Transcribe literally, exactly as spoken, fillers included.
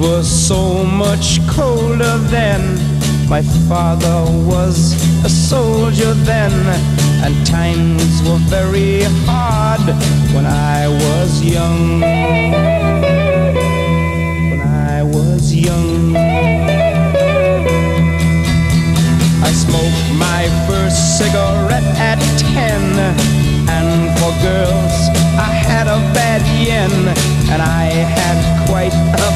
was so much colder then. My father was a soldier then, and times were very hard when I was young. When I was young, I smoked my first cigarette at ten, and for girls I had a bad yen, and I had quite a